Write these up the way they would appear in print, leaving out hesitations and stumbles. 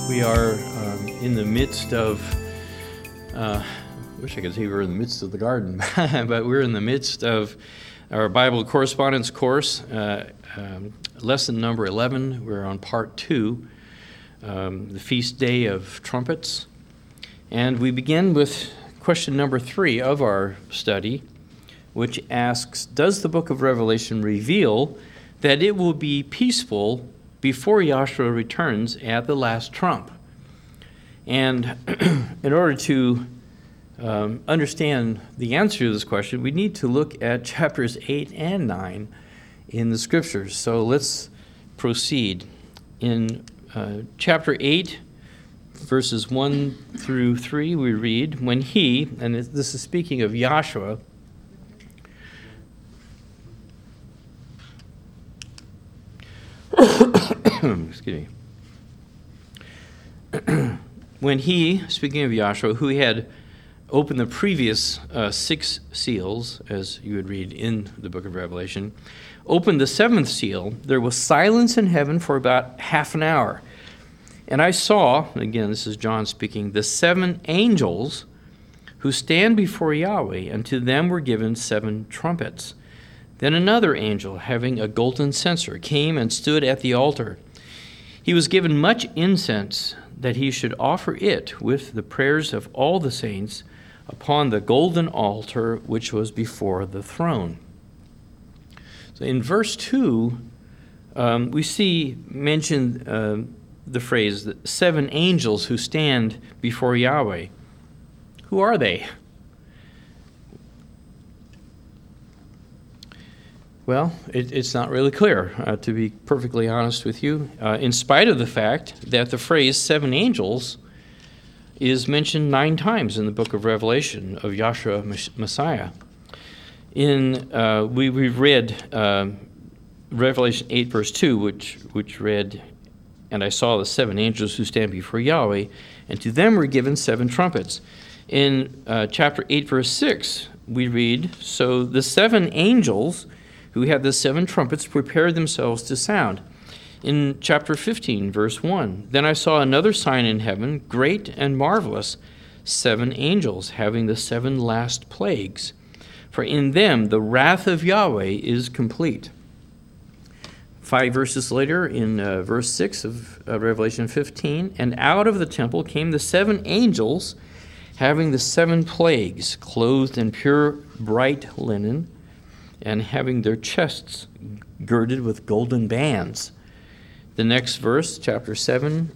We are in the midst of, I wish I could say we were in the midst of the garden, but we're in the midst of our Bible correspondence course, lesson number 11. We're on part 2, the feast day of trumpets. And we begin with question number 3 of our study, which asks, does the book of Revelation reveal that it will be peaceful before Yahshua returns at the last trump? And in order to understand the answer to this question, we need to look at chapters 8 and 9 in the Scriptures. So let's proceed. In chapter 8, verses 1 through 3, we read, when he, and this is speaking of Yahshua, excuse me. When he, speaking of Yahshua, who had opened the previous 6 seals, as you would read in the book of Revelation, opened the 7th seal, there was silence in heaven for about half an hour. And I saw, again, this is John speaking, the 7 angels who stand before Yahweh, and to them were given 7 trumpets. Then another angel, having a golden censer, came and stood at the altar. He was given much incense, that he should offer it with the prayers of all the saints upon the golden altar which was before the throne. So in verse 2, we see mentioned the phrase, the 7 angels who stand before Yahweh. Who are they? Well, it's not really clear, to be perfectly honest with you, in spite of the fact that the phrase 7 angels is mentioned 9 times in the book of Revelation of Yahshua Messiah. We've read Revelation 8, verse 2, which read, and I saw the 7 angels who stand before Yahweh, and to them were given 7 trumpets. In chapter 8, verse 6, we read, so the 7 angels who had the 7 trumpets prepared themselves to sound. In chapter 15, verse 1, then I saw another sign in heaven, great and marvelous, 7 angels having the 7 last plagues. For in them the wrath of Yahweh is complete. 5 verses later, in verse 6 of Revelation 15, and out of the temple came the 7 angels having the 7 plagues, clothed in pure bright linen, and having their chests girded with golden bands. The next verse, verse 7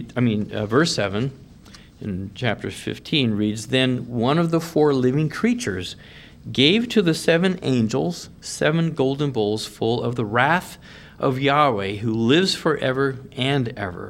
in chapter 15 reads, then one of the 4 living creatures gave to the 7 angels 7 golden bowls full of the wrath of Yahweh, who lives forever and ever.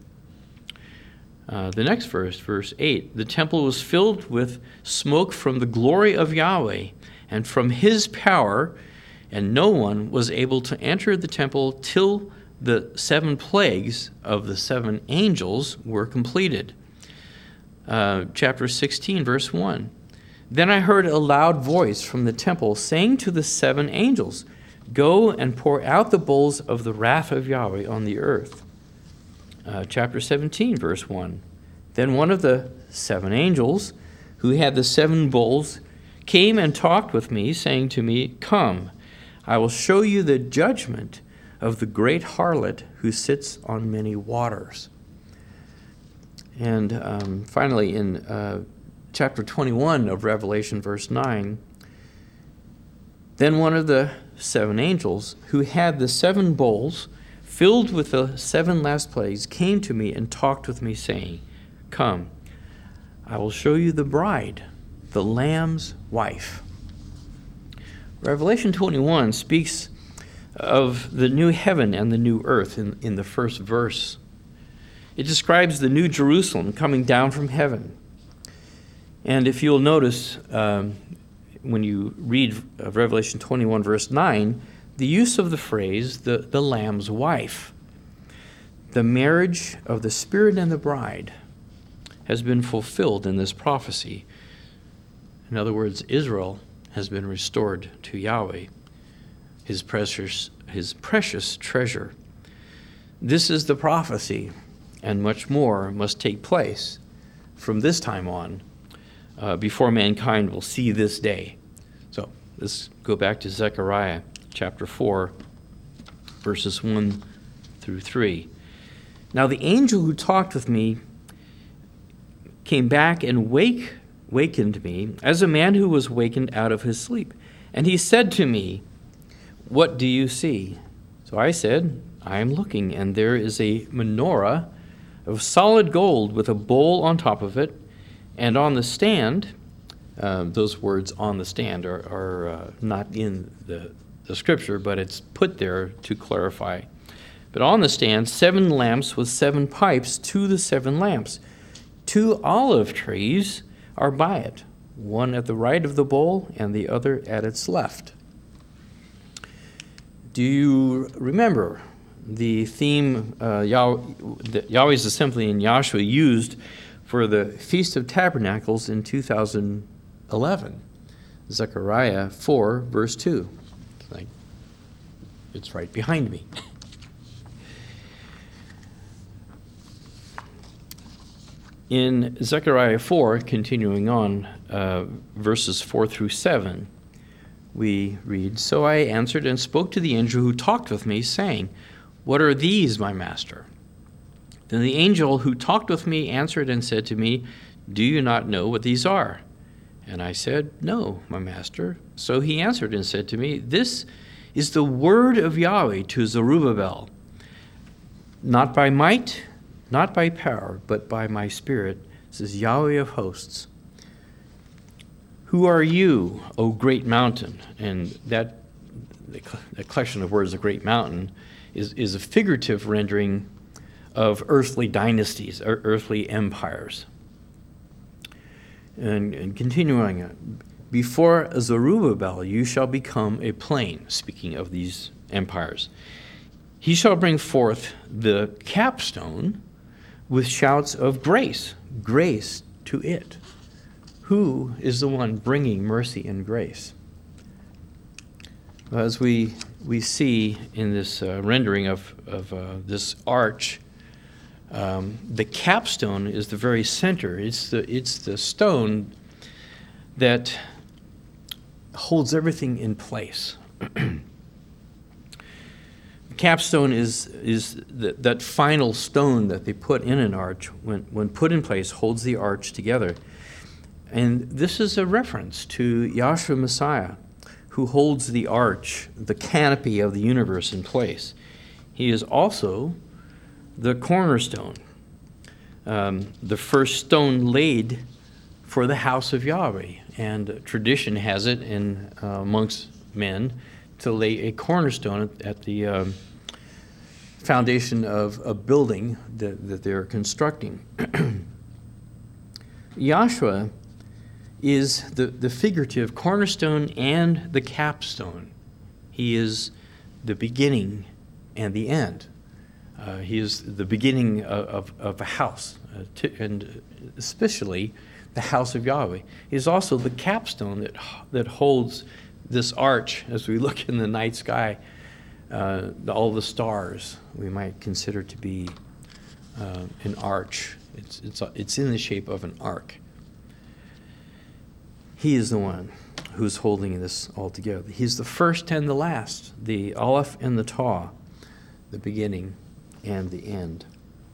The next verse, verse 8, the temple was filled with smoke from the glory of Yahweh and from his power, and no one was able to enter the temple till the 7 plagues of the 7 angels were completed. Chapter 16, verse 1. Then I heard a loud voice from the temple saying to the 7 angels, go and pour out the bowls of the wrath of Yahweh on the earth. Chapter 17, verse 1. Then one of the 7 angels who had the 7 bowls came and talked with me, saying to me, come, I will show you the judgment of the great harlot who sits on many waters. And finally, in chapter 21 of Revelation, verse 9, then one of the 7 angels who had the 7 bowls filled with the 7 last plagues came to me and talked with me, saying, come, I will show you the bride, the Lamb's wife. Revelation 21 speaks of the new heaven and the new earth in the first verse. It describes the new Jerusalem coming down from heaven. And if you'll notice, when you read Revelation 21, verse 9, the use of the phrase, the Lamb's wife. The marriage of the Spirit and the bride has been fulfilled in this prophecy. In other words, Israel has been restored to Yahweh, his precious treasure. This is the prophecy and much more must take place from this time on before mankind will see this day. So let's go back to Zechariah chapter 4, verses 1 through 3. Now the angel who talked with me came back and wakened me as a man who was wakened out of his sleep. And he said to me, "What do you see?" So I said, "I am looking, and there is a menorah of solid gold with a bowl on top of it, and on the stand," those words "on the stand" are not in the scripture, but it's put there to clarify. But on the stand, 7 lamps with 7 pipes to the 7 lamps. 2 olive trees are by it, one at the right of the bowl and the other at its left. Do you remember the theme Yahweh's assembly in Yahshua used for the Feast of Tabernacles in 2011? Zechariah 4, verse 2. It's right behind me. In Zechariah 4, continuing on, verses 4 through 7, we read, "So I answered and spoke to the angel who talked with me, saying, 'What are these, my master?' Then the angel who talked with me answered and said to me, 'Do you not know what these are?' And I said, 'No, my master.' So he answered and said to me, 'This is the word of Yahweh to Zerubbabel, not by might, not by power, but by my spirit, says Yahweh of hosts. Who are you, O great mountain?'" And the collection of words, "a great mountain," is a figurative rendering of earthly dynasties, or earthly empires. And continuing on, "Before Zerubbabel you shall become a plain," speaking of these empires. "He shall bring forth the capstone with shouts of grace, grace to it." Who is the one bringing mercy and grace? As we see in this rendering of this arch, the capstone is the very center. It's the stone that holds everything in place. Capstone is that final stone that they put in an arch, when put in place, holds the arch together. And this is a reference to Yahshua Messiah, who holds the arch, the canopy of the universe in place. He is also the cornerstone, the first stone laid for the house of Yahweh. And tradition has it amongst men to lay a cornerstone at the foundation of a building that they're constructing. Yahshua is the figurative cornerstone and the capstone. He is the beginning and the end. He is the beginning of a house, and especially the house of Yahweh. He is also the capstone that holds this arch as we look in the night sky. All the stars we might consider to be an arch. It's in the shape of an arc. He is the one who's holding this all together. He's the first and the last, the Aleph and the Taw, the beginning and the end.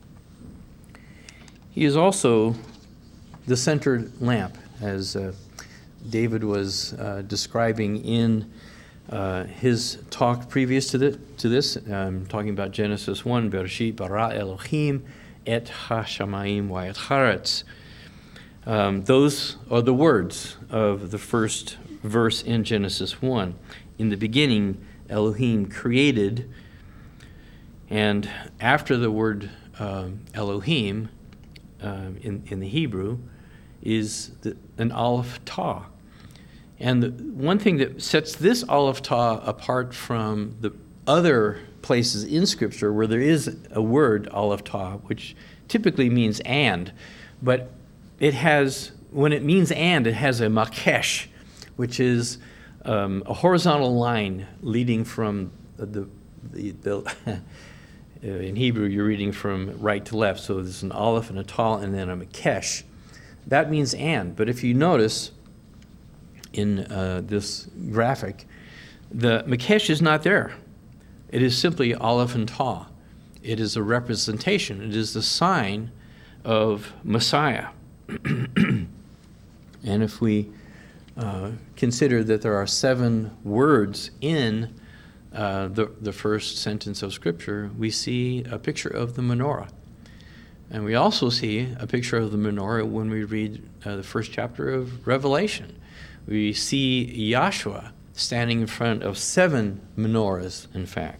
He is also the centered lamp, as David was describing in his talk previous to this, talking about Genesis 1, Bereshit bara Elohim et ha-shamayim wa et haaretz. Those are the words of the first verse in Genesis 1. In the beginning, Elohim created, and after the word Elohim in the Hebrew is an Aleph Taw. And the one thing that sets this Aleph Taw apart from the other places in Scripture where there is a word Aleph Taw, which typically means and, but it has, when it means and, it has a makesh, which is a horizontal line leading from the In Hebrew, you're reading from right to left, so there's an aleph and a tal and then a mekesh. That means and, but if you notice in this graphic, the mekesh is not there. It is simply aleph and tal. It is a representation. It is the sign of Messiah. And if we consider that there are 7 words in the first sentence of Scripture, we see a picture of the menorah. And we also see a picture of the menorah when we read the first chapter of Revelation. We see Yahshua standing in front of 7 menorahs, in fact.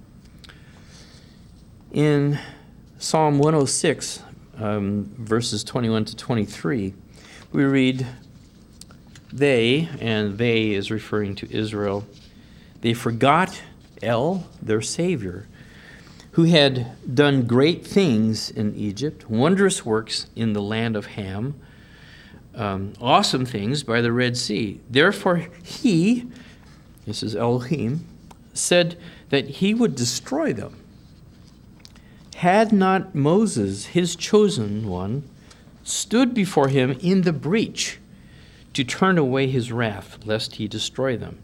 In Psalm 106, verses 21 to 23, we read, they, and they is referring to Israel, they forgot El, their Savior, who had done great things in Egypt, wondrous works in the land of Ham, awesome things by the Red Sea. Therefore he, this is Elohim, said that he would destroy them. Had not Moses, his chosen one, stood before him in the breach to turn away his wrath, lest he destroy them.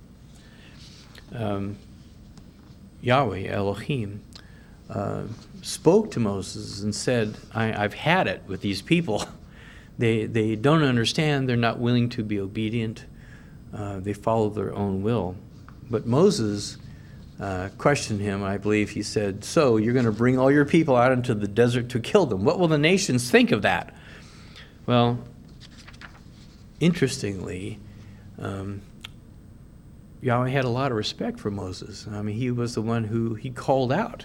Yahweh, Elohim, spoke to Moses and said, I've had it with these people. They don't understand. They're not willing to be obedient. They follow their own will. But Moses questioned him. I believe he said, so you're going to bring all your people out into the desert to kill them. What will the nations think of that? Well, interestingly, Yahweh had a lot of respect for Moses. I mean, he was the one who he called out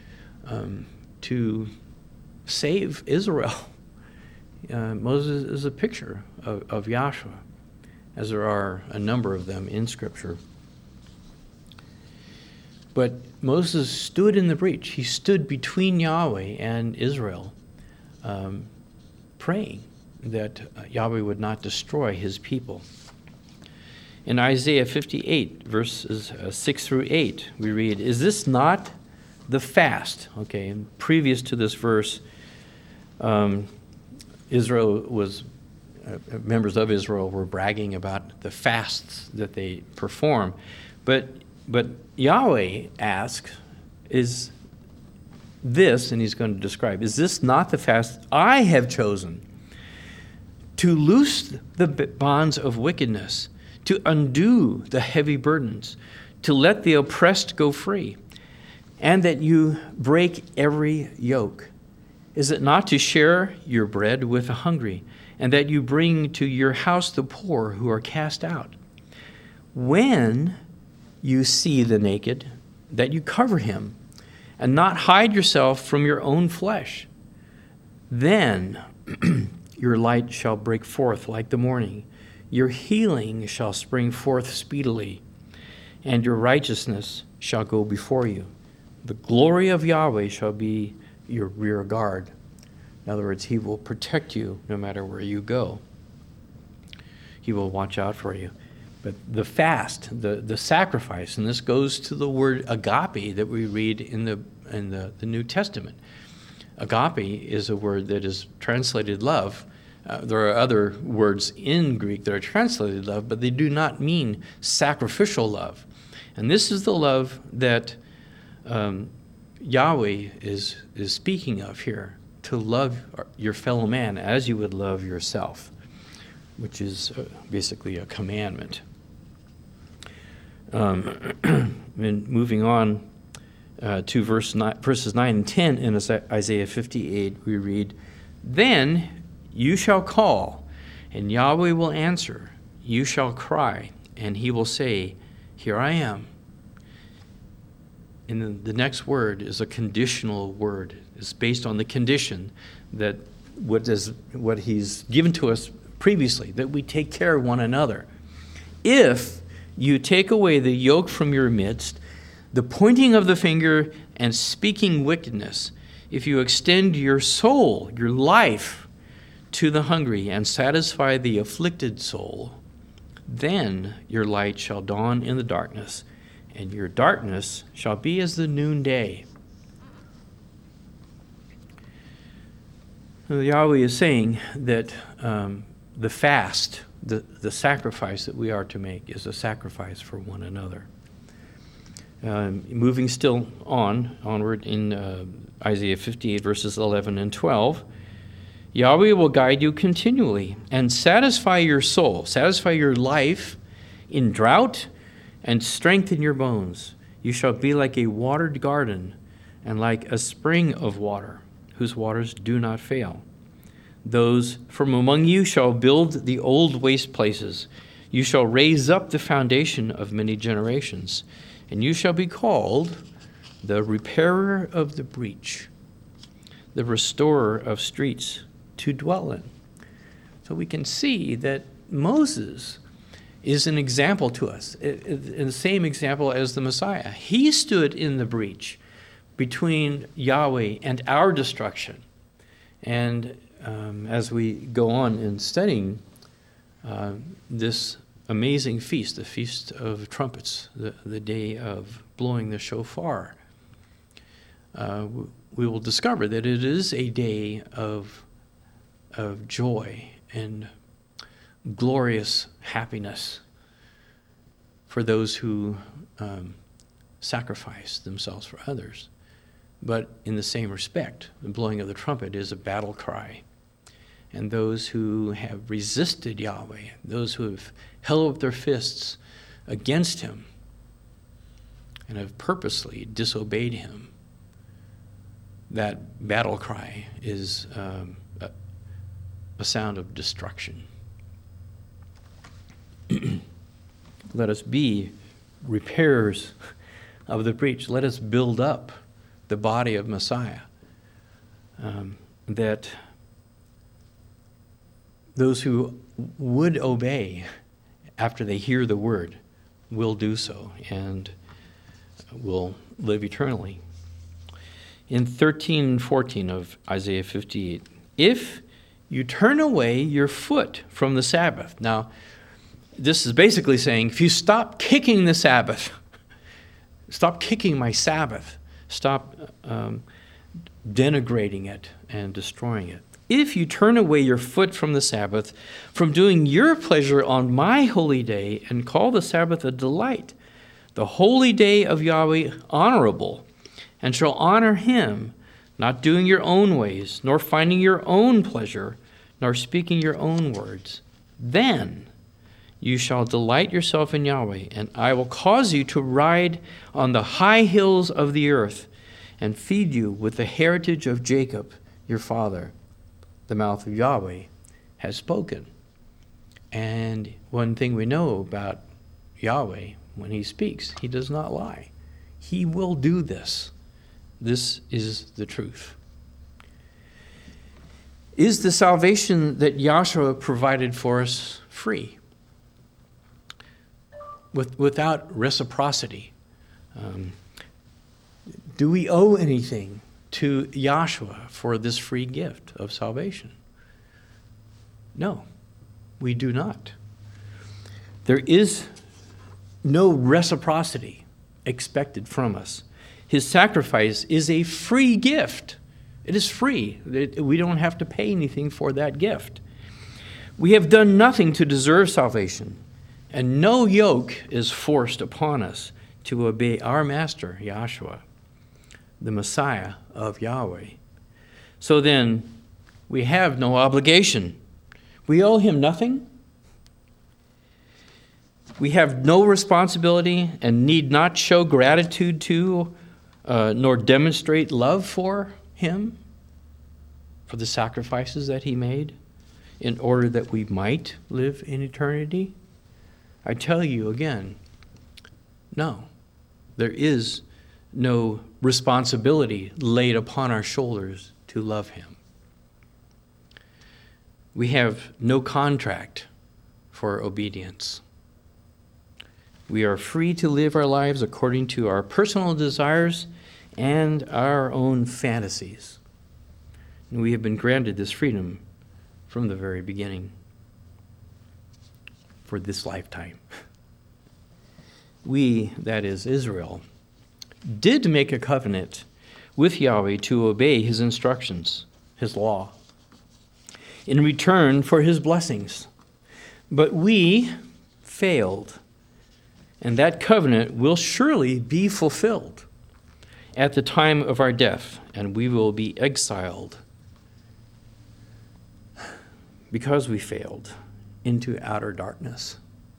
to save Israel. Moses is a picture of Yahshua, as there are a number of them in Scripture. But Moses stood in the breach. He stood between Yahweh and Israel, praying that Yahweh would not destroy his people. In Isaiah 58, verses 6 through 8, we read, is this not the fast? Okay, and previous to this verse, Israel was, members of Israel were bragging about the fasts that they perform. But Yahweh asks, is this, and he's going to describe, is this not the fast I have chosen to loose the bonds of wickedness, to undo the heavy burdens, to let the oppressed go free, and that you break every yoke? Is it not to share your bread with the hungry, and that you bring to your house the poor who are cast out? When you see the naked, that you cover him, and not hide yourself from your own flesh, then your light shall break forth like the morning. Your healing shall spring forth speedily, and your righteousness shall go before you. The glory of Yahweh shall be your rear guard. In other words, he will protect you no matter where you go. He will watch out for you. But the fast, the sacrifice, and this goes to the word agape that we read in the New Testament. Agape is a word that is translated love. There are other words in Greek that are translated love, but they do not mean sacrificial love. And this is the love that Yahweh is speaking of here, to love your fellow man as you would love yourself, which is basically a commandment. And moving on to verses 9 and 10 in Isaiah 58, we read, then you shall call, and Yahweh will answer. You shall cry, and he will say, here I am. And the next word is a conditional word. It's based on the condition that what he's given to us previously, that we take care of one another. If you take away the yoke from your midst, the pointing of the finger and speaking wickedness, if you extend your soul, your life, to the hungry and satisfy the afflicted soul, then your light shall dawn in the darkness, and your darkness shall be as the noonday. Yahweh is saying that the fast, the sacrifice that we are to make, is a sacrifice for one another. Moving still onward in Isaiah 58, verses 11 and 12, Yahweh will guide you continually and satisfy your soul, satisfy your life in drought, and strengthen your bones. You shall be like a watered garden and like a spring of water, whose waters do not fail. Those from among you shall build the old waste places. You shall raise up the foundation of many generations, and you shall be called the repairer of the breach, the restorer of streets to dwell in. So we can see that Moses is an example to us, in the same example as the Messiah. He stood in the breach between Yahweh and our destruction. And as we go on in studying this amazing feast, the Feast of Trumpets, the day of blowing the shofar, we will discover that it is a day of joy and glorious happiness for those who sacrifice themselves for others. But in the same respect, the blowing of the trumpet is a battle cry. And those who have resisted Yahweh, those who have held up their fists against him and have purposely disobeyed him, that battle cry is a sound of destruction. Let us be repairers of the breach. Let us build up the body of Messiah, that those who would obey after they hear the word will do so and will live eternally. In 13:14 of Isaiah 58, if you turn away your foot from the Sabbath. Now, this is basically saying, if you stop kicking the Sabbath, stop kicking my Sabbath, stop denigrating it and destroying it. If you turn away your foot from the Sabbath, from doing your pleasure on my holy day, and call the Sabbath a delight, the holy day of Yahweh honorable, and shall honor him, not doing your own ways, nor finding your own pleasure, nor speaking your own words, then you shall delight yourself in Yahweh, and I will cause you to ride on the high hills of the earth, and feed you with the heritage of Jacob, your father. The mouth of Yahweh has spoken. And one thing we know about Yahweh, when he speaks, he does not lie. He will do this. This is the truth. Is the salvation that Yahshua provided for us free? Without reciprocity? Do we owe anything to Yahshua for this free gift of salvation? No, we do not. There is no reciprocity expected from us. His sacrifice is a free gift. It is free. We don't have to pay anything for that gift. We have done nothing to deserve salvation, and no yoke is forced upon us to obey our Master, Yahshua, the Messiah of Yahweh. So then, we have no obligation. We owe him nothing. We have no responsibility and need not show gratitude to, nor demonstrate love for him, for the sacrifices that he made, in order that we might live in eternity. I tell you again, no, there is no responsibility laid upon our shoulders to love him. We have no contract for obedience. We are free to live our lives according to our personal desires and our own fantasies. And we have been granted this freedom from the very beginning for this lifetime. We, that is Israel, did make a covenant with Yahweh to obey his instructions, his law, in return for his blessings. But we failed, and that covenant will surely be fulfilled at the time of our death, and we will be exiled because we failed into outer darkness,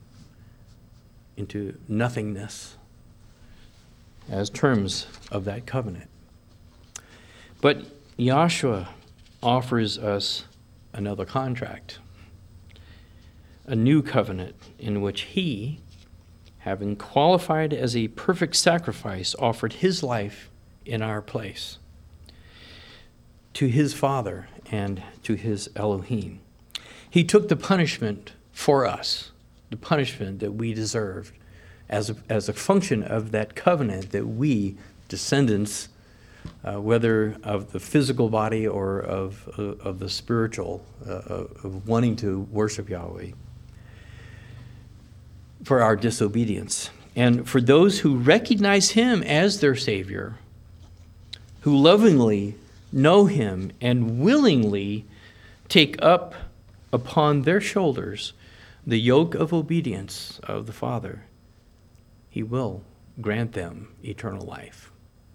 into nothingness, as terms of that covenant. But Yahshua offers us another contract, a new covenant in which he, having qualified as a perfect sacrifice, offered his life in our place to his Father and to his Elohim. He took the punishment for us, the punishment that we deserved, as a function of that covenant that we, descendants, whether of the physical body or of the spiritual, of wanting to worship Yahweh, for our disobedience. And for those who recognize him as their Savior, who lovingly know him and willingly take up upon their shoulders the yoke of obedience of the Father, he will grant them eternal life.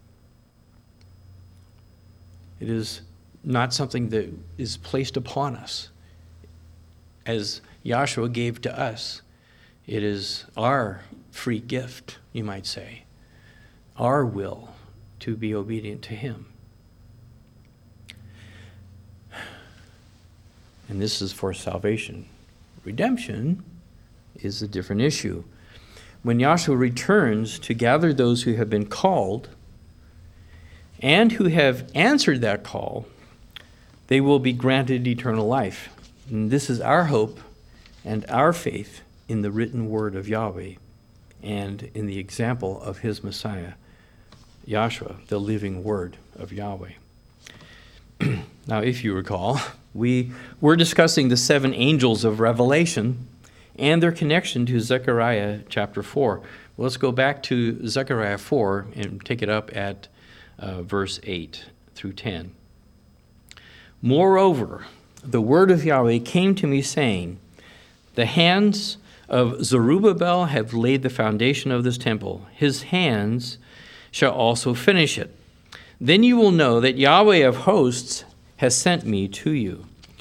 It is not something that is placed upon us, as Yahshua gave to us. It is our free gift, you might say, our will to be obedient to him. And this is for salvation. Redemption is a different issue. When Yahshua returns to gather those who have been called and who have answered that call, they will be granted eternal life. And this is our hope and our faith in the written word of Yahweh and in the example of his Messiah, Yahshua, the living word of Yahweh. Now, if you recall, we were discussing the 7 angels of Revelation and their connection to Zechariah chapter 4. Well, let's go back to Zechariah 4 and take it up at verse 8 through 10. Moreover, the word of Yahweh came to me, saying, the hands of Zerubbabel have laid the foundation of this temple. His hands shall also finish it. Then you will know that Yahweh of hosts has sent me to you.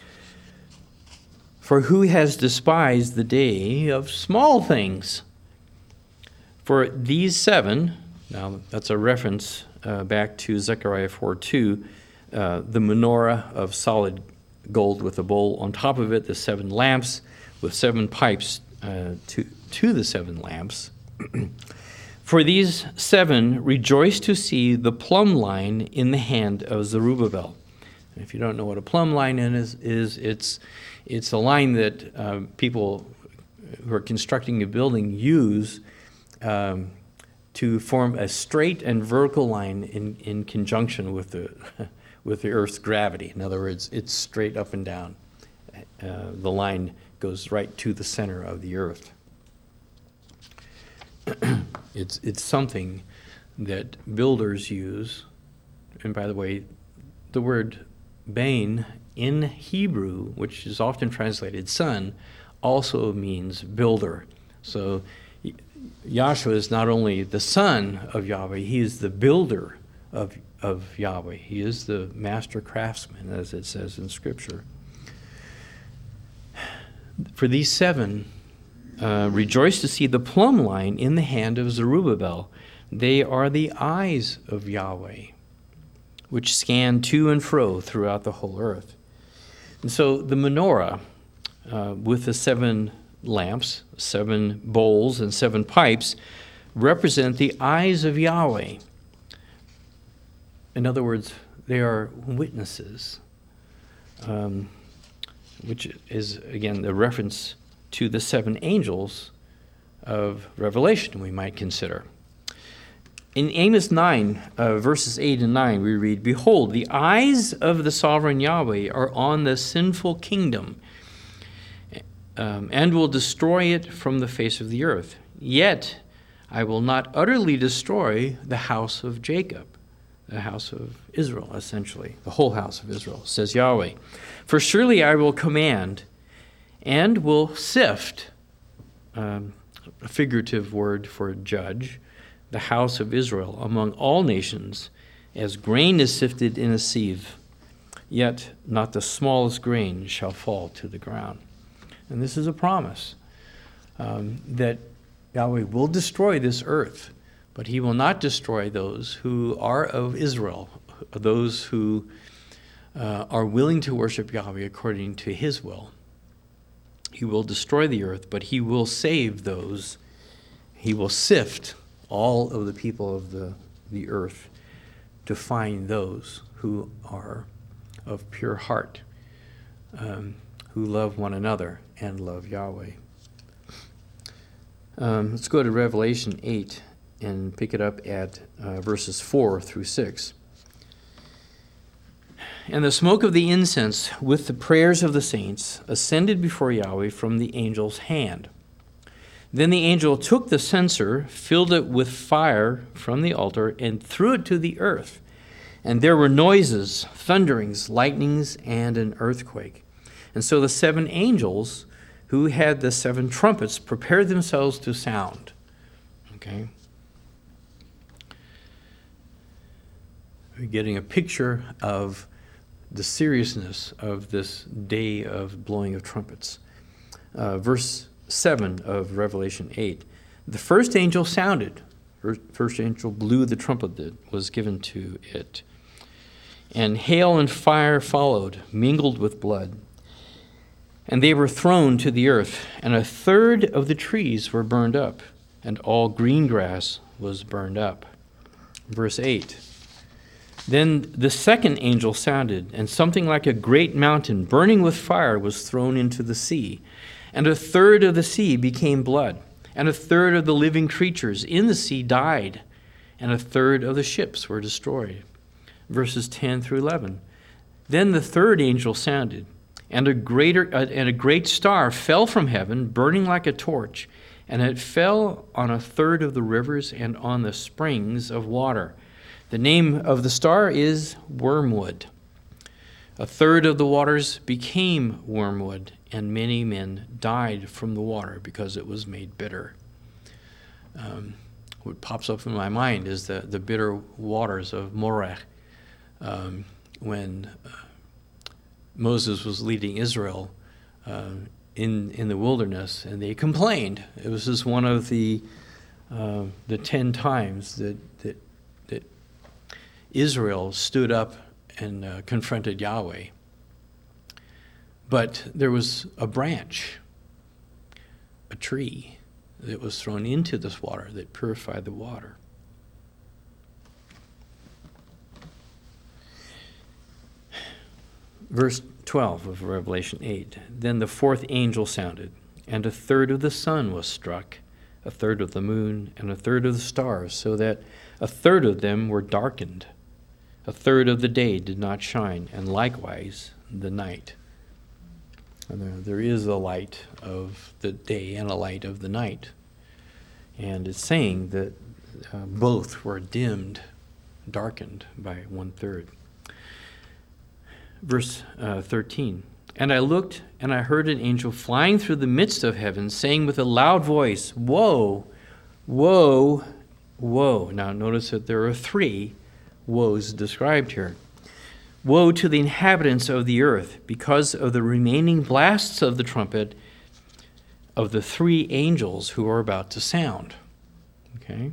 For who has despised the day of small things? For these 7, now that's a reference back to Zechariah 4:2, the menorah of solid gold with a bowl on top of it, the 7 lamps with 7 pipes to the 7 lamps. For these 7 rejoice to see the plumb line in the hand of Zerubbabel. And if you don't know what a plumb line is it's a line that people who are constructing a building use to form a straight and vertical line in conjunction with the Earth's gravity. In other words, it's straight up and down. The line goes right to the center of the Earth. It's something that builders use. And by the way, the word Bain in Hebrew, which is often translated son, also means builder. So Yahshua is not only the son of Yahweh, he is the builder of Yahweh. He is the master craftsman, as it says in Scripture. For these 7 rejoice to see the plumb line in the hand of Zerubbabel. They are the eyes of Yahweh, which scan to and fro throughout the whole earth. And so the menorah with the 7 lamps, 7 bowls, and 7 pipes represent the eyes of Yahweh. In other words, they are witnesses, which is, again, the reference to the 7 angels of Revelation we might consider. In Amos 9, verses 8 and 9, we read, behold, the eyes of the sovereign Yahweh are on the sinful kingdom, and will destroy it from the face of the earth. Yet I will not utterly destroy the house of Jacob, the house of Israel, essentially, the whole house of Israel, says Yahweh. For surely I will command and will sift, a figurative word for judge, the house of Israel among all nations, as grain is sifted in a sieve, yet not the smallest grain shall fall to the ground. And this is a promise that Yahweh will destroy this earth, but he will not destroy those who are of Israel, those who are willing to worship Yahweh according to his will. He will destroy the earth, but he will save those. He will sift all of the people of the earth to find those who are of pure heart, who love one another and love Yahweh. Let's go to Revelation 8 and pick it up at verses 4 through 6. And the smoke of the incense with the prayers of the saints ascended before Yahweh from the angel's hand. Then the angel took the censer, filled it with fire from the altar, and threw it to the earth. And there were noises, thunderings, lightnings, and an earthquake. And so the 7 angels who had the 7 trumpets prepared themselves to sound. Okay? We're getting a picture of the seriousness of this day of blowing of trumpets. Verse 7 of Revelation 8. The first angel sounded. First angel blew the trumpet that was given to it. And hail and fire followed, mingled with blood. And they were thrown to the earth, and 1/3 of the trees were burned up, and all green grass was burned up. Verse 8. Then the second angel sounded, and something like a great mountain burning with fire was thrown into the sea. And 1/3 of the sea became blood, and 1/3 of the living creatures in the sea died, and 1/3 of the ships were destroyed. Verses 10 through 11. Then the third angel sounded, and a great star fell from heaven, burning like a torch, and it fell on 1/3 of the rivers and on the springs of water. The name of the star is Wormwood. 1/3 of the waters became wormwood, and many men died from the water because it was made bitter. What pops up in my mind is the bitter waters of Moreh, when Moses was leading Israel in the wilderness, and they complained. It was just one of the 10 times that Israel stood up and confronted Yahweh. But there was a branch, a tree, that was thrown into this water that purified the water. Verse 12 of Revelation 8. Then the 4th angel sounded, and 1/3 of the sun was struck, 1/3 of the moon, and 1/3 of the stars, so that 1/3 of them were darkened. 1/3 of the day did not shine, and likewise the night. And there is a light of the day and a light of the night. And it's saying that both were dimmed, darkened by 1/3. Verse 13. And I looked, and I heard an angel flying through the midst of heaven, saying with a loud voice, Woe, woe, woe. Now notice that there are 3 woes described here. Woe to the inhabitants of the earth, because of the remaining blasts of the trumpet of the 3 angels who are about to sound. Okay?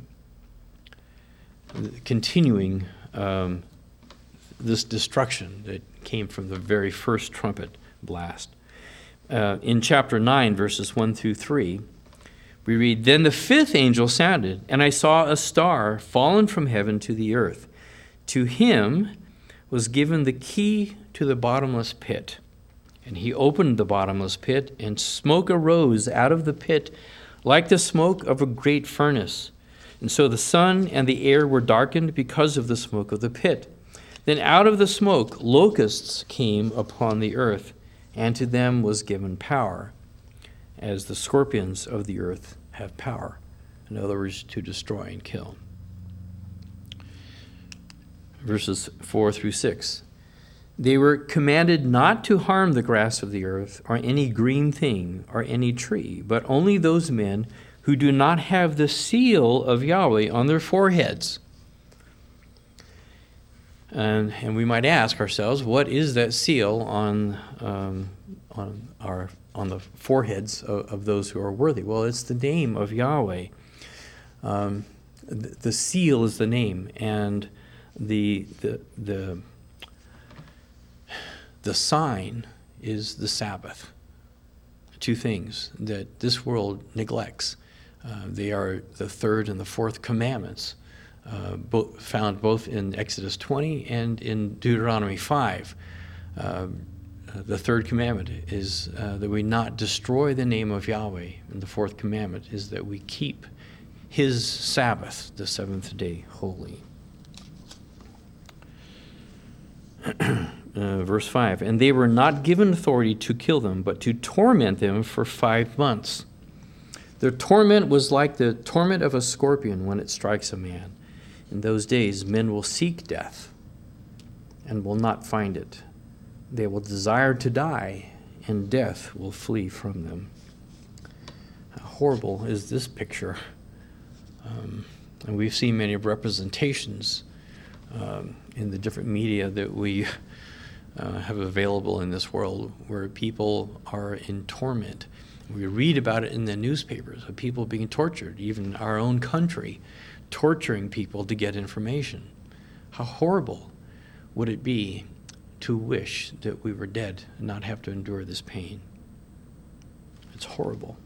Continuing this destruction that came from the very first trumpet blast. In chapter 9, verses 1 through 3, we read, Then the 5th angel sounded, and I saw a star fallen from heaven to the earth. To him was given the key to the bottomless pit. And he opened the bottomless pit, and smoke arose out of the pit like the smoke of a great furnace. And so the sun and the air were darkened because of the smoke of the pit. Then out of the smoke locusts came upon the earth, and to them was given power, as the scorpions of the earth have power. In other words, to destroy and kill. verses 4 through 6. They were commanded not to harm the grass of the earth, or any green thing, or any tree, but only those men who do not have the seal of Yahweh on their foreheads. And we might ask ourselves, what is that seal on the foreheads of those who are worthy? Well, it's the name of Yahweh. The seal is the name, and the sign is the Sabbath. Two things that this world neglects. They are the third and the fourth commandments, found both in Exodus 20 and in Deuteronomy 5. The third commandment is that we not destroy the name of Yahweh, and the fourth commandment is that we keep his Sabbath, the seventh day, holy. Verse 5, and they were not given authority to kill them, but to torment them for 5 months. Their torment was like the torment of a scorpion when it strikes a man. In those days, men will seek death and will not find it. They will desire to die, and death will flee from them. How horrible is this picture? And we've seen many representations in the different media that we have available in this world where people are in torment. We read about it in the newspapers of people being tortured, even our own country, torturing people to get information. How horrible would it be to wish that we were dead and not have to endure this pain? It's horrible.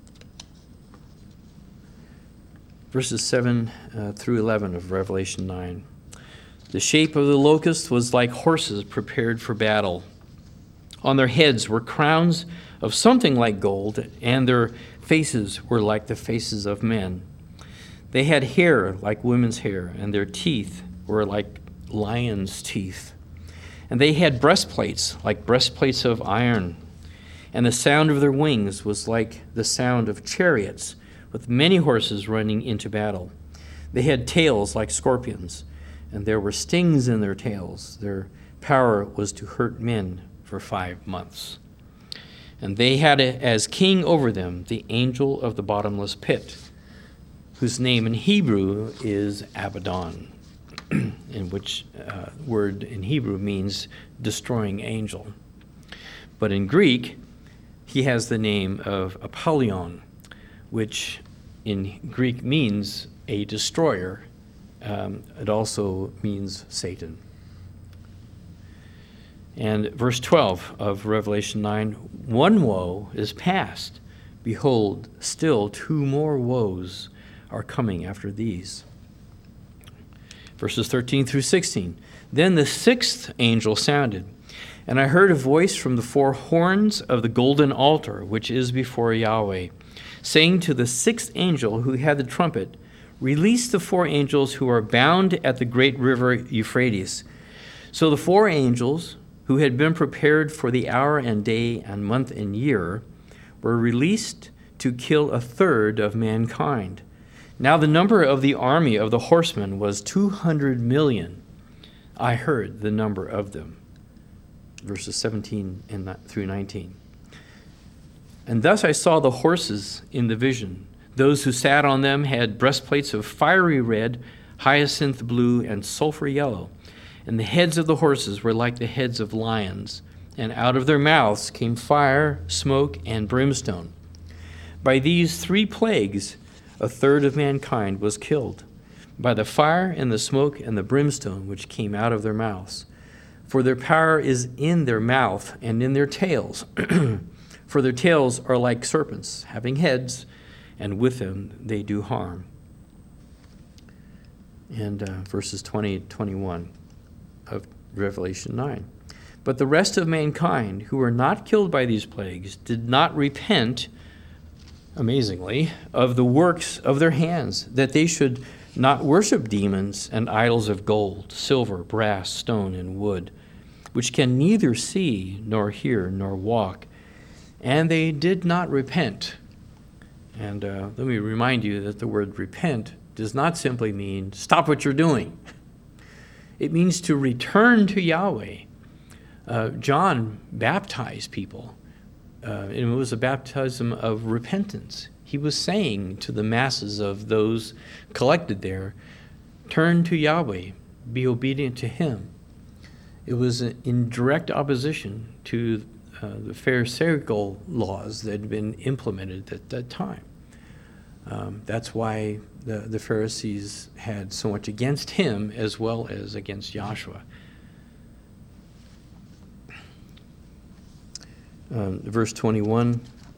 Verses 7 through 11 of Revelation 9. The shape of the locust was like horses prepared for battle. On their heads were crowns of something like gold, and their faces were like the faces of men. They had hair like women's hair, and their teeth were like lions' teeth. And they had breastplates like breastplates of iron. And the sound of their wings was like the sound of chariots, with many horses running into battle. They had tails like scorpions, and there were stings in their tails. Their power was to hurt men for 5 months. And they had as king over them the angel of the bottomless pit, whose name in Hebrew is Abaddon, in which word in Hebrew means destroying angel. But in Greek, he has the name of Apollyon, which in Greek means a destroyer. It also means Satan. And verse 12 of Revelation 9, one woe is past. Behold, still 2 more woes are coming after these. Verses 13 through 16. Then the 6th angel sounded, and I heard a voice from the 4 horns of the golden altar, which is before Yahweh, saying to the 6th angel who had the trumpet, release the 4 angels who are bound at the great river Euphrates. So the 4 angels who had been prepared for the hour and day and month and year were released to kill 1/3 of mankind. Now the number of the army of the horsemen was 200 million. I heard the number of them. Verses 17 through 19. And thus I saw the horses in the vision. Those who sat on them had breastplates of fiery red, hyacinth blue, and sulfur yellow. And the heads of the horses were like the heads of lions, and out of their mouths came fire, smoke, and brimstone. By these 3 plagues, 1/3 of mankind was killed, by the fire and the smoke and the brimstone which came out of their mouths. For their power is in their mouth and in their tails. For their tails are like serpents, having heads, and with them they do harm. And verses 20 and 21 of Revelation 9. But the rest of mankind who were not killed by these plagues did not repent, amazingly, of the works of their hands, that they should not worship demons and idols of gold, silver, brass, stone, and wood, which can neither see nor hear nor walk. And they did not repent. And let me remind you that the word repent does not simply mean stop what you're doing. It means to return to Yahweh. John baptized people. And it was a baptism of repentance. He was saying to the masses of those collected there, turn to Yahweh, be obedient to him. It was in direct opposition to the Pharisaical laws that had been implemented at that time. That's why the Pharisees had so much against him as well as against Joshua. Verse 21,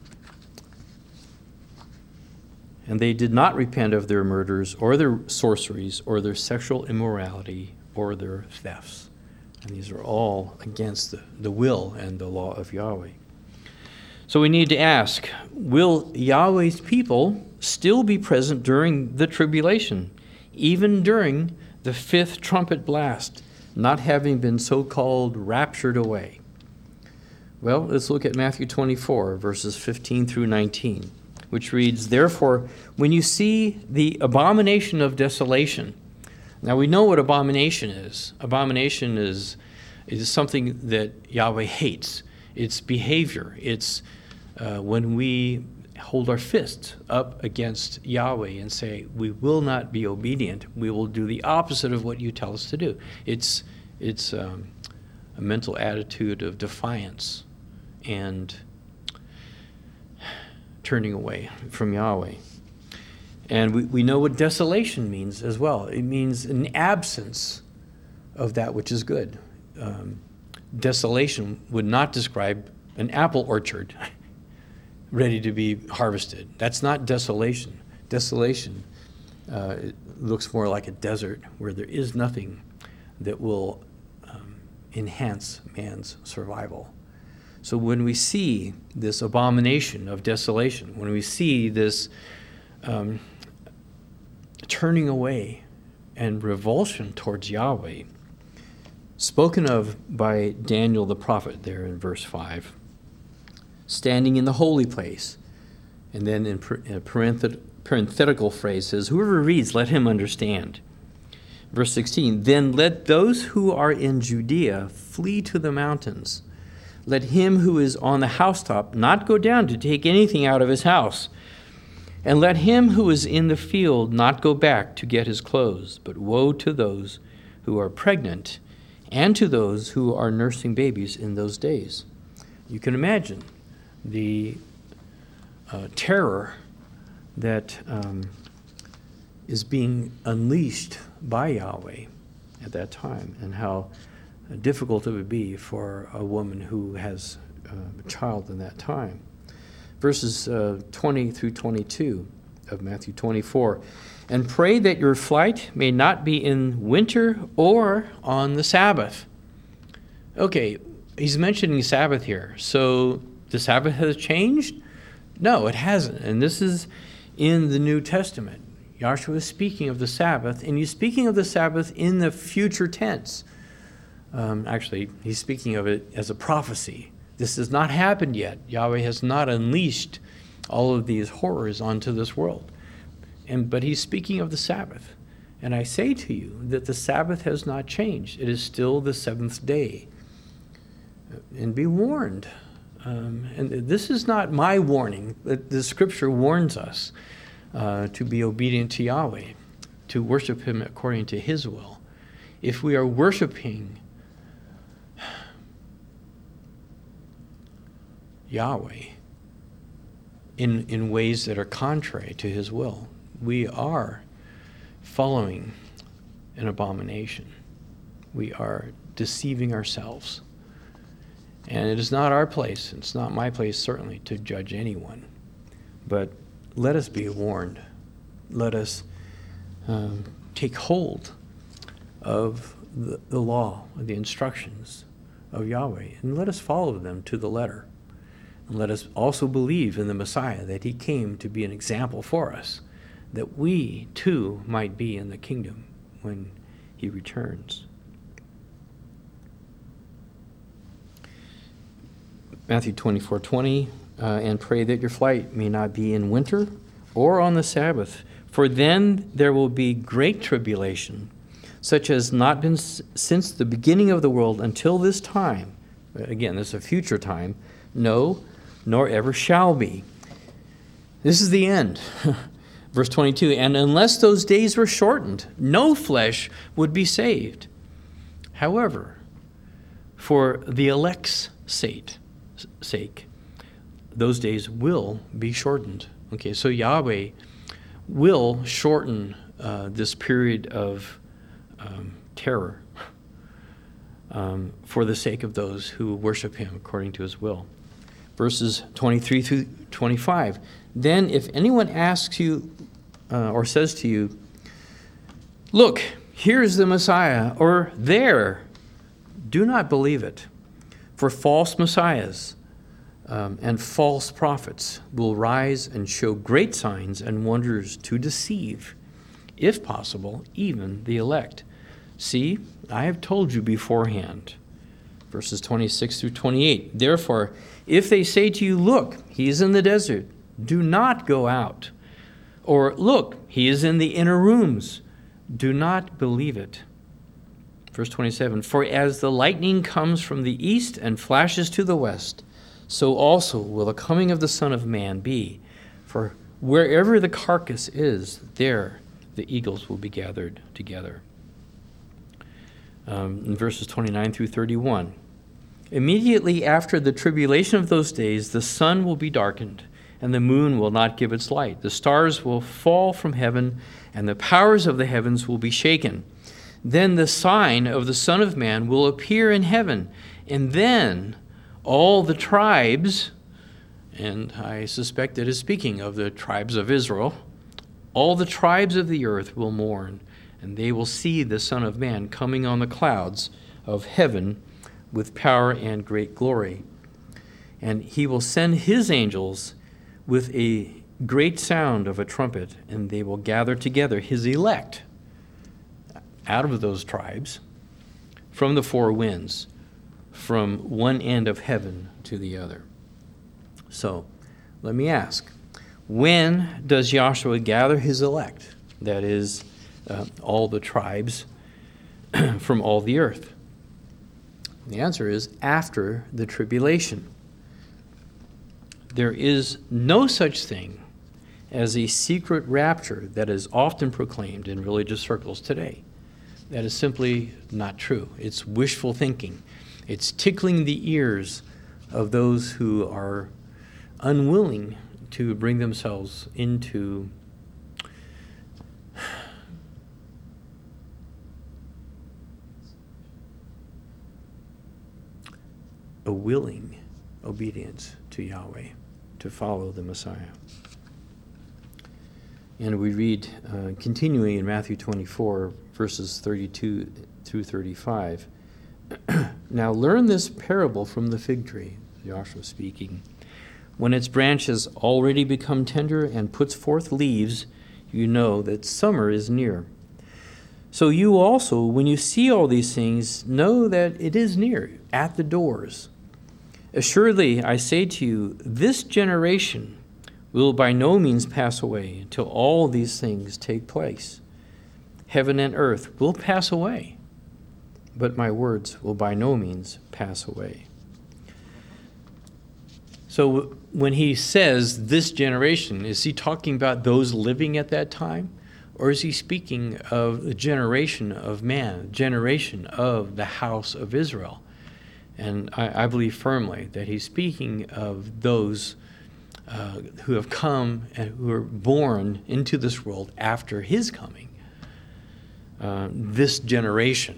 and they did not repent of their murders or their sorceries or their sexual immorality or their thefts. And these are all against the will and the law of Yahweh. So we need to ask, will Yahweh's people still be present during the tribulation, even during the fifth trumpet blast, not having been so-called raptured away? Well, let's look at Matthew 24, verses 15 through 19, which reads, therefore, when you see the abomination of desolation. Now we know what abomination is. Abomination is something that Yahweh hates. It's behavior. It's when we hold our fists up against Yahweh and say, we will not be obedient. We will do the opposite of what you tell us to do. It's a mental attitude of defiance and turning away from Yahweh. And we know what desolation means as well. It means an absence of that which is good. Desolation would not describe an apple orchard ready to be harvested. That's not desolation. Desolation it looks more like a desert where there is nothing that will enhance man's survival. So when we see this abomination of desolation, when we see this turning away and revulsion towards Yahweh, spoken of by Daniel the prophet there in verse 5, standing in the holy place, and then in a parenthetical phrase says, whoever reads, let him understand. Verse 16, then let those who are in Judea flee to the mountains. Let him who is on the housetop not go down to take anything out of his house. And let him who is in the field not go back to get his clothes. But woe to those who are pregnant and to those who are nursing babies in those days. You can imagine the terror that is being unleashed by Yahweh at that time, and how difficult it would be for a woman who has a child in that time. Verses 20 through 22 of Matthew 24. And pray that your flight may not be in winter or on the Sabbath. Okay, he's mentioning Sabbath here. So the Sabbath has changed? No, it hasn't. And this is in the New Testament. Yahshua is speaking of the Sabbath, and he's speaking of the Sabbath in the future tense. Actually, he's speaking of it as a prophecy. This has not happened yet. Yahweh has not unleashed all of these horrors onto this world. But he's speaking of the Sabbath. And I say to you that the Sabbath has not changed. It is still the seventh day. And be warned. And this is not my warning. The Scripture warns us to be obedient to Yahweh, to worship him according to his will. If we are worshiping Yahweh in ways that are contrary to his will, we are following an abomination. We are deceiving ourselves. And it is not our place, it's not my place certainly, to judge anyone. But let us be warned. Let us take hold of the law, the instructions of Yahweh, and let us follow them to the letter. And let us also believe in the Messiah, that he came to be an example for us, that we too might be in the kingdom when he returns. Matthew 24:20, and pray that your flight may not be in winter or on the Sabbath, for then there will be great tribulation, such as not been since the beginning of the world until this time. Again, this is a future time. No, nor ever shall be. This is the end. Verse 22, and unless those days were shortened, no flesh would be saved. However, for the elect's sake, those days will be shortened. Okay, so Yahweh will shorten this period of terror for the sake of those who worship him according to his will. Verses 23 through 25. Then if anyone asks you or says to you, look, here's the Messiah, or there, do not believe it. For false messiahs and false prophets will rise and show great signs and wonders to deceive, if possible, even the elect. See, I have told you beforehand. Verses 26 through 28. Therefore, if they say to you, look, he is in the desert, do not go out. Or, look, he is in the inner rooms, do not believe it. Verse 27, for as the lightning comes from the east and flashes to the west, so also will the coming of the Son of Man be. For wherever the carcass is, there the eagles will be gathered together. In verses 29 through 31, immediately after the tribulation of those days, the sun will be darkened, and the moon will not give its light. The stars will fall from heaven, and the powers of the heavens will be shaken. Then the sign of the Son of Man will appear in heaven, and then all the tribes, and I suspect it is speaking of the tribes of Israel, all the tribes of the earth will mourn, and they will see the Son of Man coming on the clouds of heaven with power and great glory. And he will send his angels with a great sound of a trumpet, and they will gather together his elect out of those tribes from the four winds, from one end of heaven to the other. So, let me ask, when does Yahshua gather his elect? That is, all the tribes from all the earth. The answer is after the tribulation. There is no such thing as a secret rapture that is often proclaimed in religious circles today. That is simply not true. It's wishful thinking. It's tickling the ears of those who are unwilling to bring themselves into a willing obedience to Yahweh, to follow the Messiah. And we read, continuing in Matthew 24, verses 32 through 35, now learn this parable from the fig tree, Joshua speaking. When its branch has already become tender and puts forth leaves, you know that summer is near. So you also, when you see all these things, know that it is near, at the doors. Assuredly, I say to you, this generation will by no means pass away until all these things take place. Heaven and earth will pass away, but my words will by no means pass away. So when he says this generation, is he talking about those living at that time? Or is he speaking of the generation of man, generation of the house of Israel? And I believe firmly that he's speaking of those who have come and who are born into this world after his coming, this generation.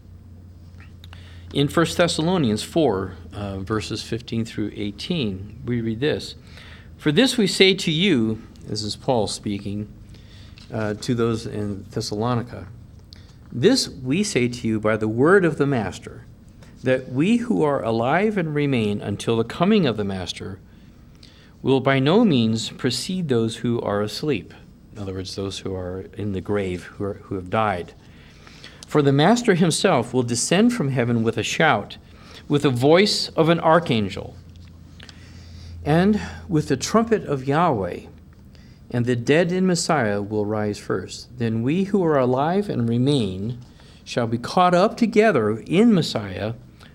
In 1 Thessalonians 4, verses 15 through 18, we read this. For this we say to you, this is Paul speaking to those in Thessalonica, this we say to you by the word of the Master, that we who are alive and remain until the coming of the Master will by no means precede those who are asleep. In other words, those who are in the grave, who have died. For the Master himself will descend from heaven with a shout, with the voice of an archangel, and with the trumpet of Yahweh, and the dead in Messiah will rise first. Then we who are alive and remain shall be caught up together in Messiah.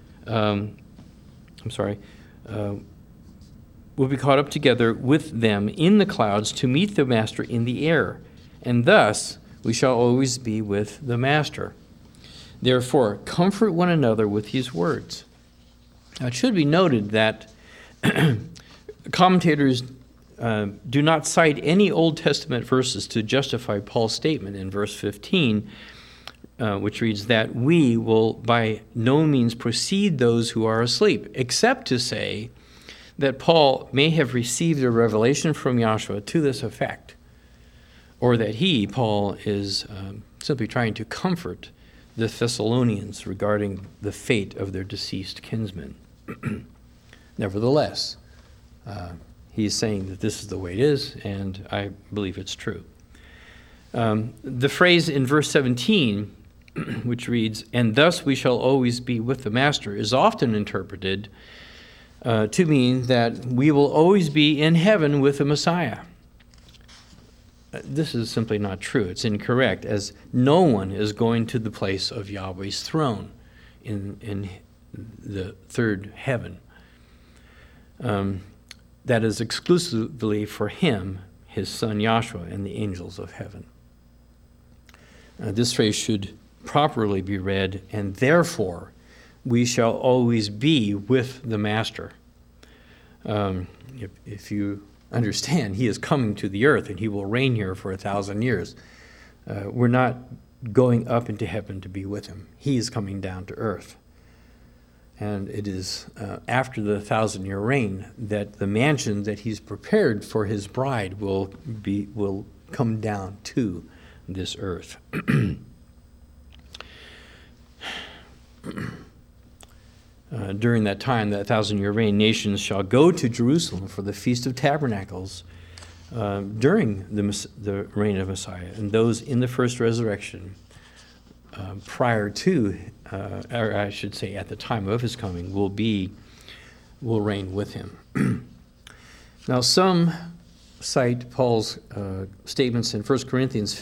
Will be caught up together with them in the clouds to meet the Master in the air, and thus we shall always be with the Master. Therefore, comfort one another with these words. Now, it should be noted that commentators do not cite any Old Testament verses to justify Paul's statement in verse 15, which reads that we will by no means precede those who are asleep, except to say that Paul may have received a revelation from Yahshua to this effect, or that Paul, is simply trying to comfort the Thessalonians regarding the fate of their deceased kinsmen. Nevertheless, he's saying that this is the way it is, and I believe it's true. The phrase in verse 17, which reads, "And thus we shall always be with the Master," is often interpreted to mean that we will always be in heaven with the Messiah. This is simply not true. It's incorrect, as no one is going to the place of Yahweh's throne in the third heaven. That is exclusively for him, his son Yahshua, and the angels of heaven. This phrase should properly be read, "and therefore we shall always be with the Master." If you understand, he is coming to the earth and he will reign here for 1,000 years. We're not going up into heaven to be with him. He is coming down to earth. And it is after the 1,000-year reign that the mansion that he's prepared for his bride will come down to this earth. During that time, that 1,000-year reign, nations shall go to Jerusalem for the Feast of Tabernacles during the reign of Messiah, and those in the first resurrection prior to, or I should say at the time of his coming, will reign with him. Now, some cite Paul's statements in 1 Corinthians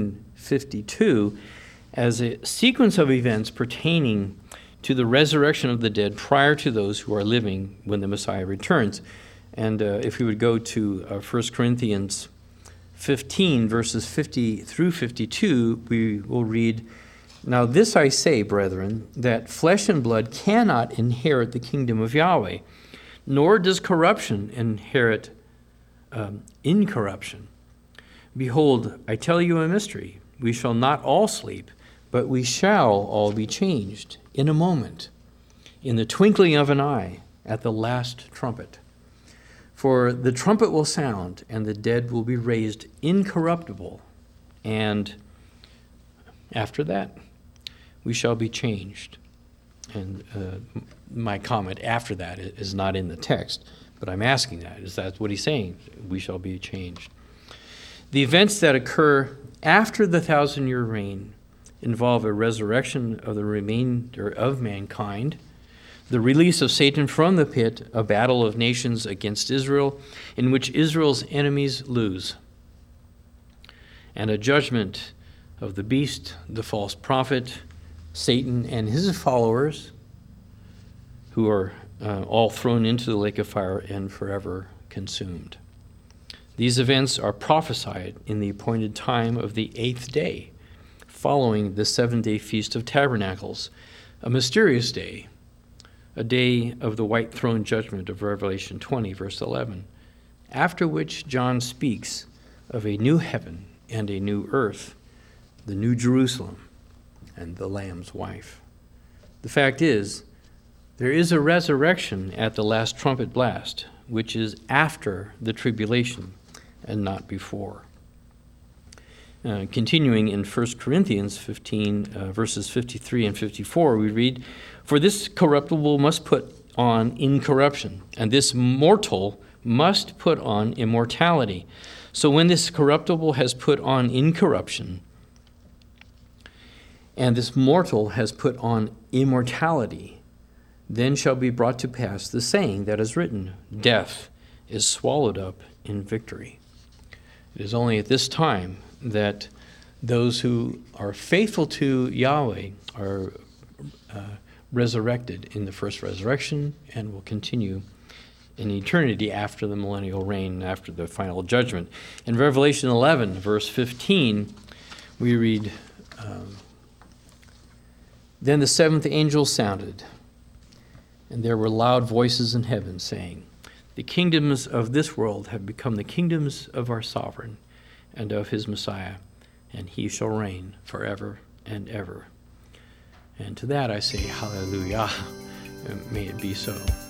15:52 as a sequence of events pertaining to the resurrection of the dead prior to those who are living when the Messiah returns. And if we would go to 1 Corinthians 15, verses 50 through 52, we will read, "Now this I say, brethren, that flesh and blood cannot inherit the kingdom of Yahweh, nor does corruption inherit incorruption. Behold, I tell you a mystery. We shall not all sleep, but we shall all be changed in a moment, in the twinkling of an eye, at the last trumpet. For the trumpet will sound, and the dead will be raised incorruptible, and after that, we shall be changed." And my comment after that is not in the text, but I'm asking that. Is that what he's saying? We shall be changed. The events that occur after the 1,000-year reign involve a resurrection of the remainder of mankind, the release of Satan from the pit, a battle of nations against Israel, in which Israel's enemies lose, and a judgment of the beast, the false prophet, Satan, and his followers, who are all thrown into the lake of fire and forever consumed. These events are prophesied in the appointed time of the 8th day, following the 7-day Feast of Tabernacles, a mysterious day, a day of the white throne judgment of Revelation 20, verse 11, after which John speaks of a new heaven and a new earth, the new Jerusalem and the Lamb's wife. The fact is, there is a resurrection at the last trumpet blast, which is after the tribulation and not before. Continuing in 1 Corinthians 15, verses 53 and 54, we read, "For this corruptible must put on incorruption, and this mortal must put on immortality. So when this corruptible has put on incorruption, and this mortal has put on immortality, then shall be brought to pass the saying that is written, Death is swallowed up in victory." It is only at this time that Those who are faithful to Yahweh are resurrected in the first resurrection and will continue in eternity after the millennial reign, after the final judgment. In Revelation 11, verse 15, we read, Then the seventh angel sounded, and there were loud voices in heaven saying, The kingdoms of this world have become the kingdoms of our sovereign and of his Messiah, and he shall reign forever and ever. And to that I say, Hallelujah, and may it be so.